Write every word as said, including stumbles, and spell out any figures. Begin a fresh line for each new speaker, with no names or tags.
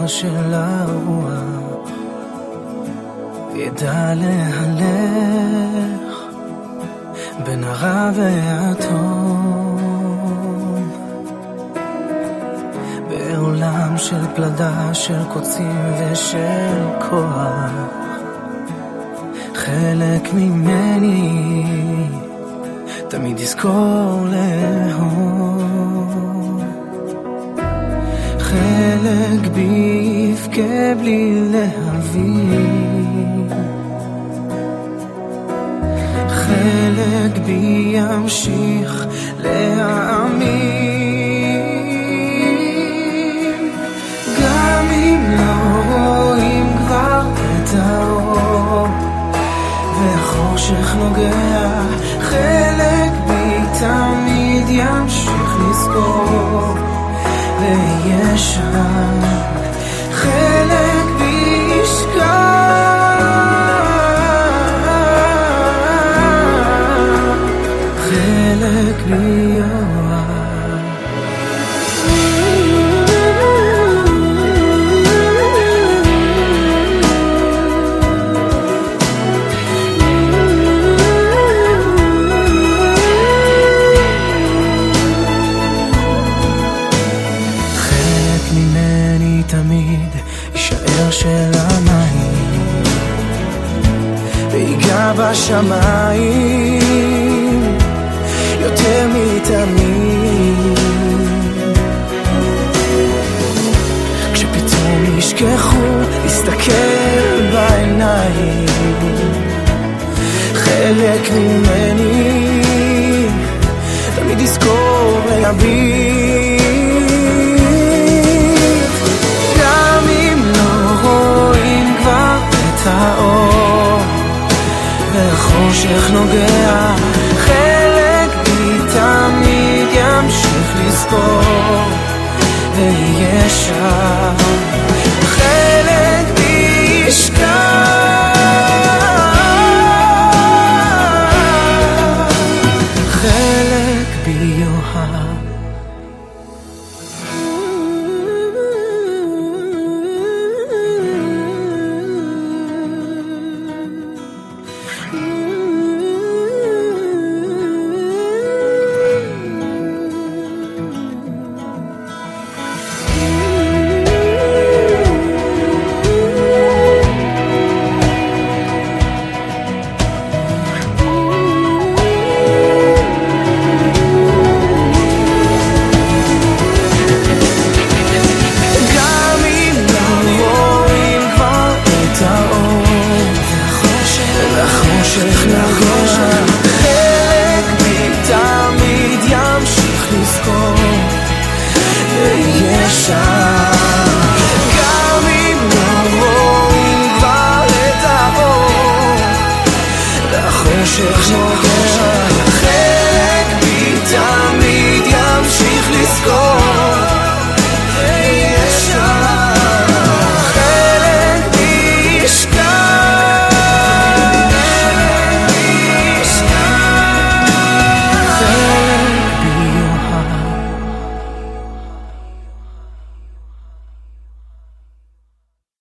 של הרוח ידע להלך בין הרע והטוב, בעולם של פלדה, של קוצים ושל כוח. חלק ממני תמיד יזכור לאהוב, חלק בי יבכה בלי להבין, חלק בי ימשיך להאמין, גם אם לא רואים כבר את האור והחושך נוגע. חלק בי תמיד ימשיך לזכור ויהיה שם, חלק בי ישכח, חלק בי יאהב. תמיד יישאר של המים ויגע בשמיים יותר מתמיד, כשפתאום ישכחו להסתכל בעיניים. חלק ממני תמיד יזכור ויביט, האור והחושך נוגע. חלק בי תמיד ימשיך לזכור ויהיה שם, חלק בי ישכח.